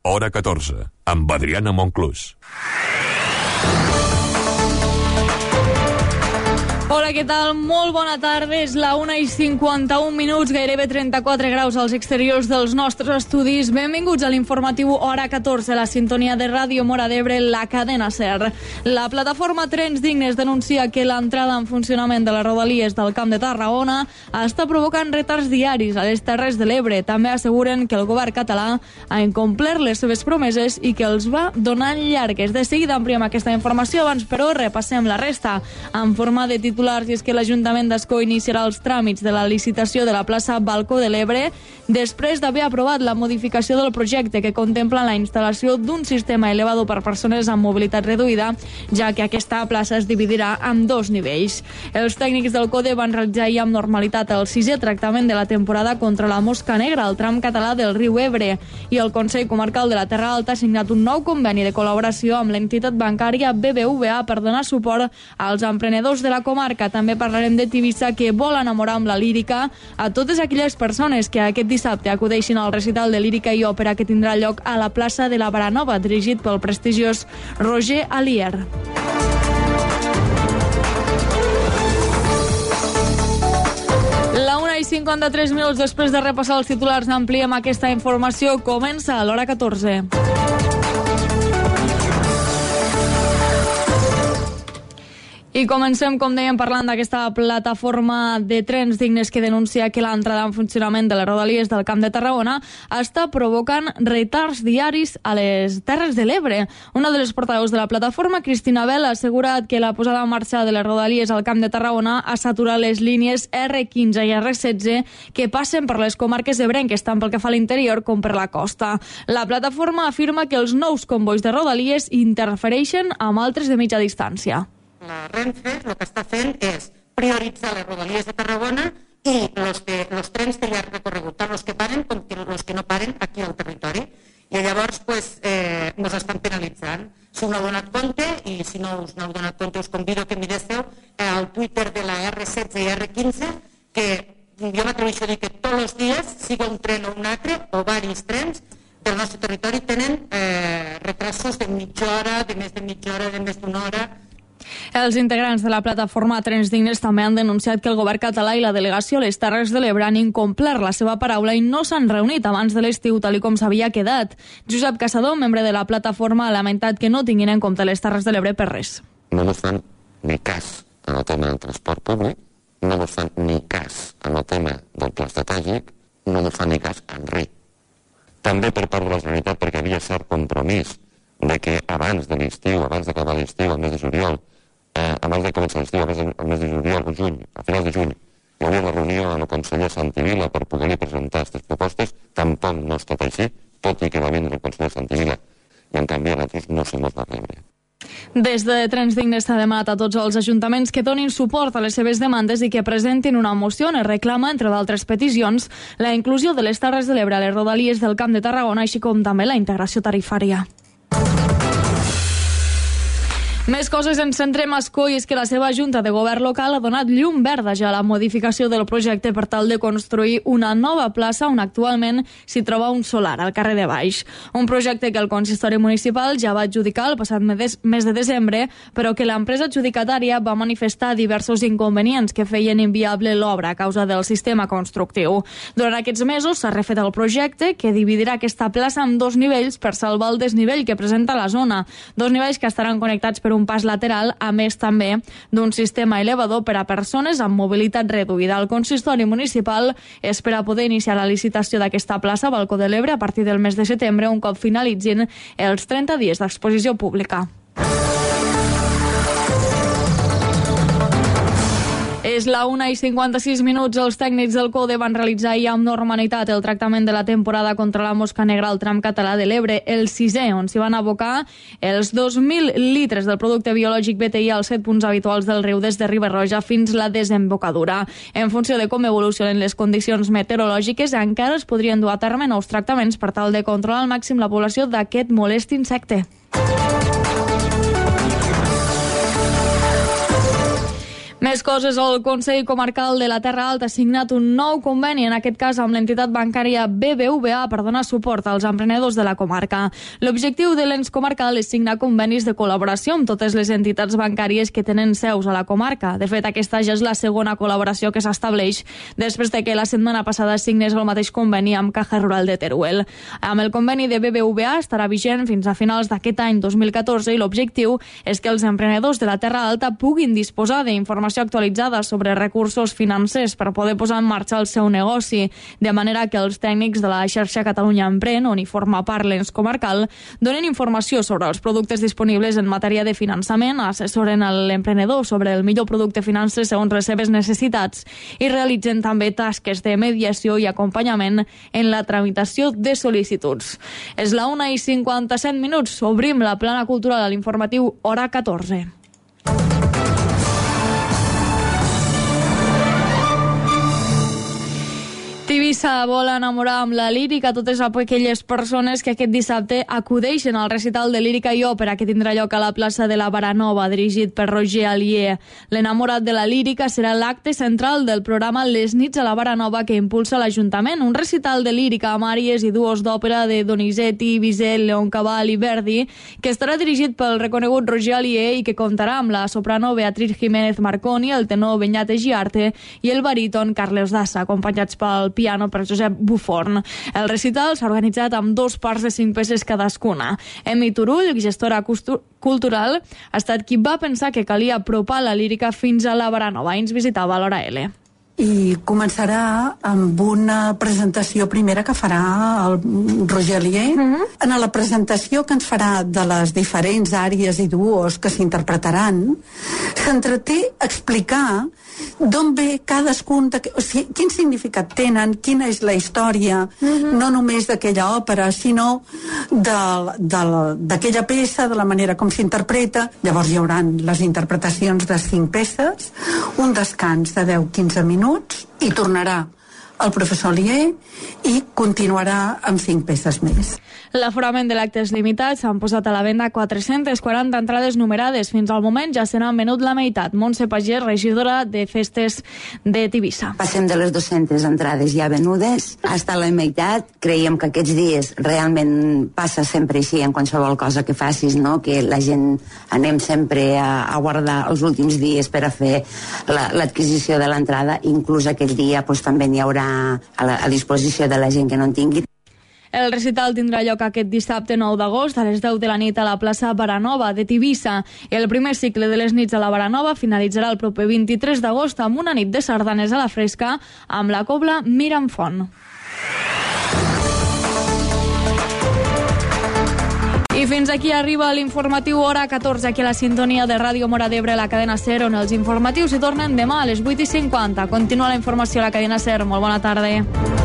Hora 14, amb Adriana Monclús. Hola, què tal? Molt bona tarda. És la 1:51, gairebé 34 graus als exteriors dels nostres estudis. Benvinguts a l'informatiu Hora 14, la sintonia de Ràdio Móra d'Ebre, la cadena SER. La plataforma Trens Dignes denuncia que l'entrada en funcionament de les Rodalies del Camp de Tarragona està provocant retards diaris a les Terres de l'Ebre. També asseguren que el govern català ha incomplert les seves promeses i que els va donant llargues. De seguida ampliem aquesta informació, abans però repassem la resta. En forma de títol, i és que l'Ajuntament d'Ascó iniciarà els tràmits de la licitació de la plaça Balcó de l'Ebre després d'haver aprovat la modificació del projecte que contempla la instal·lació d'un sistema elevador per persones amb mobilitat reduïda, ja que aquesta plaça es dividirà en 2 nivells. Els tècnics del CODE van realitzar ahir amb normalitat el 6è tractament de la temporada contra la mosca negra al tram català del riu Ebre, i el Consell Comarcal de la Terra Alta ha signat un nou conveni de col·laboració amb l'entitat bancària BBVA per donar suport als emprenedors de la comarca. També parlarem de Tivissa, que vol enamorar amb la lírica a totes aquelles persones que aquest dissabte acudeixin al recital de lírica i òpera que tindrà lloc a la plaça de la Baranova, dirigit pel prestigiós Roger Alier. La 1:53 després de repassar els titulars, ampliem aquesta informació. Comença a l'Hora 14. I comencem, com dèiem, parlant d'aquesta plataforma de Trens Dignes que denuncia que l'entrada en funcionament de les Rodalies del Camp de Tarragona està provocant retards diaris a les Terres de l'Ebre. Una de les portaveus de la plataforma, Cristina Bell, ha assegurat que la posada en marxa de les Rodalies al Camp de Tarragona ha saturat les línies R15 i R16 que passen per les comarques ebrenques, tant pel que fa a l'interior com per la costa. La plataforma afirma que els nous convois de Rodalies interfereixen amb altres de mitja distància. La Renfe el que està fent és prioritzar les Rodalies de Tarragona i els trens de llarg recorregut, tant els que paren com els que no paren aquí al territori. I llavors ens estan penalitzant. Si us n'heu donat compte, i si no us n'heu donat compte us convido que mireu al Twitter de la R16 i R15, que jo m'atreveixo a dir que tots els dies, sigui un tren o un altre, o diversos trens del nostre territori tenen retrasos de mitja hora, de més de mitja hora, de més d'una hora. Els integrants de la plataforma Trens Dignes també han denunciat que el govern català i la delegació a les Terres de l'Ebre han incomplert la seva paraula i no s'han reunit abans de l'estiu, tal com s'havia quedat. Josep Caçador, membre de la plataforma, ha lamentat que no tinguin en compte les Terres de l'Ebre per res. No ens fan ni cas en el tema del transport públic, no ens fan ni cas en el tema del pla estratègic, no ens fan ni cas en res. També per part de la Generalitat, perquè havia cert compromís de que abans de l'estiu, abans d'acabar l'estiu, al mes de juliol, abans de començar l'estiu, al mes de juliol o juny, a finals de juny, hi havia una reunió amb el conseller Santivila per poder-li presentar aquestes propostes. Tampoc no ha estat així, tot i que va vindre el conseller Santivila, i en canvi a nosaltres no se mos va rebre. Des de Trens Dignes s'ha demanat a tots els ajuntaments que donin suport a les seves demandes i que presentin una moció on es reclama, entre d'altres peticions, la inclusió de les Terres de l'Ebre a les Rodalies del Camp de Tarragona, així com també la integració tarifària. Més coses, ens centrem a Ascó, i és que la seva Junta de Govern local ha donat llum verda ja a la modificació del projecte per tal de construir una nova plaça on actualment s'hi troba un solar, al carrer de Baix. Un projecte que el consistori municipal ja va adjudicar el passat mes de desembre, però que l'empresa adjudicatària va manifestar diversos inconvenients que feien inviable l'obra a causa del sistema constructiu. Durant aquests mesos s'ha refet el projecte, que dividirà aquesta plaça en 2 nivells per salvar el desnivell que presenta la zona. 2 nivells que estaran connectats per un pas lateral, a més també d'un sistema elevador per a persones amb mobilitat reduïda. El consistori municipal espera poder iniciar la licitació d'aquesta plaça Balcó de l'Ebre a partir del mes de setembre, un cop finalitzin els 30 dies d'exposició pública. És la 1:56. Els tècnics del CODE van realitzar ja amb normalitat el tractament de la temporada contra la mosca negra al tram català de l'Ebre, el 6è, on s'hi van abocar els 2.000 litres del producte biològic BTI als 7 punts habituals del riu des de Riba-roja fins la desembocadura. En funció de com evolucionen les condicions meteorològiques, encara es podrien dur a terme nous tractaments per tal de controlar al màxim la població d'aquest molest insecte. Més coses, el Consell Comarcal de la Terra Alta ha signat un nou conveni, en aquest cas amb l'entitat bancària BBVA, per donar suport als emprenedors de la comarca. L'objectiu de l'ens comarcal és signar convenis de col·laboració amb totes les entitats bancàries que tenen seus a la comarca. De fet, aquesta ja és la segona col·laboració que s'estableix després de que la setmana passada signés el mateix conveni amb Caja Rural de Teruel. Amb el conveni de BBVA estarà vigent fins a finals d'aquest any 2014 i l'objectiu és que els emprenedors de la Terra Alta puguin disposar d'informació actualitzada sobre recursos financers per poder posar en marxa el seu negoci, de manera que els tècnics de la xarxa Catalunya Empren, on hi forma part l'ens comarcal, donen informació sobre els productes disponibles en matèria de finançament, assessoren l'emprenedor sobre el millor producte financer segons les seves necessitats i realitzen també tasques de mediació i acompanyament en la tramitació de sol·licituds. És la 1:57, obrim la plana cultural a l'informatiu Hora 14. Tivissa vol enamorar amb la lírica totes aquelles persones que aquest dissabte acudeixen al recital de lírica i òpera que tindrà lloc a la plaça de la Baranova, dirigit per Roger Alier. L'enamorat de la lírica serà l'acte central del programa Les nits a la Baranova que impulsa l'Ajuntament, un recital de lírica amb àries i duos d'òpera de Donizetti, Bizet, Leoncaval i Verdi, que estarà dirigit pel reconegut Roger Alier i que comptarà amb la soprano Beatriz Jiménez Marconi, el tenor Beñat Egiarte i el baríton Carles Dassa, acompanyats pel piano per Josep Buforn. El recital s'ha organitzat amb 2 parts de 5 peces cadascuna. Emi Turull, gestora cultural, ha estat qui va pensar que calia apropar la lírica fins a la Baranova. Ens visitava a l'Hora L. I començarà amb una presentació primera que farà el Roger Alier. En la presentació que ens farà de les diferents àrees i duos que s'interpretaran, s'entreté a explicar d'on ve cadascun, quin significat tenen, quina és la història, no només d'aquella òpera, sinó d'aquella peça, de la manera com s'interpreta. Llavors hi haurà les interpretacions de 5 peces, un descans de 10-15 minuts i tornarà el professor Alier i continuarà amb 5 peces més. L'aforament de l'acte és limitat, s'han posat a la venda 440 entrades numerades. Fins al moment ja se n'han venut la meitat. Montse Pagès, regidora de Festes de Tivissa. Passem de les 200 entrades ja venudes fins a la meitat. Creiem que aquests dies realment passa sempre així en qualsevol cosa que facis, no? Que la gent anem sempre a guardar els últims dies per a fer l'adquisició de l'entrada. Inclús aquest dia també n'hi haurà a disposició de la gent que no en tingui. El recital tindrà lloc aquest dissabte 9 d'agost a les 10 de la nit a la plaça Baranova de Tivissa. El primer cicle de les nits a la Baranova finalitzarà el proper 23 d'agost amb una nit de sardanes a la fresca amb la cobla Miramfont. I fins aquí arriba l'informatiu Hora 14, aquí a la sintonia de Ràdio Mora d'Ebre, la cadena SER, on els informatius hi tornen demà a les 8:50. Continua la informació a la cadena SER. Molt bona tarda.